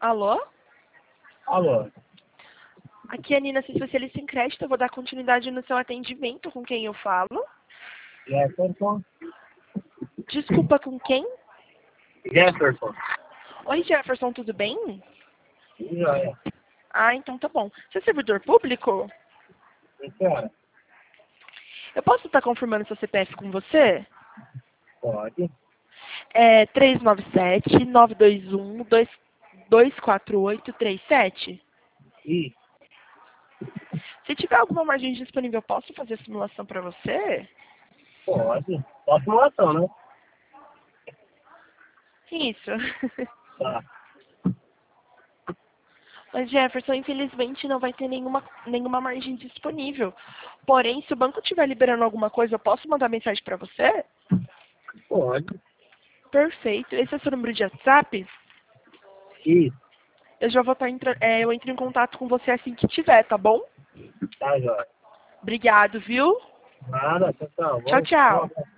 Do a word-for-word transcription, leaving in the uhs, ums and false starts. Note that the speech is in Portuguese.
Alô? Alô? Aqui é a Nina, especialista em crédito. Eu vou dar continuidade no seu atendimento. Com quem eu falo? Jefferson? Desculpa, com quem? Jefferson. Oi, Jefferson, tudo bem? Joia. Ah, então tá bom. Você é servidor público? Senhora? Eu posso estar confirmando seu C P F com você? Pode. É três nove sete, nove dois um, dois quatro oito três sete? Ih, Se tiver alguma margem disponível, eu posso fazer a simulação para você? pode. Só simulação, né? Isso. Tá. Mas, Jefferson, infelizmente não vai ter nenhuma, nenhuma margem disponível. Porém, se o banco estiver liberando alguma coisa, eu posso mandar mensagem para você? Pode. Perfeito. Esse é o seu número de WhatsApp? Isso. Eu já vou estar entra... é, eu entro em contato com você assim que tiver, tá bom? Tá, joia. Obrigado, viu? Nada, tchau, tchau. Tchau, Vamos, tchau. vamos.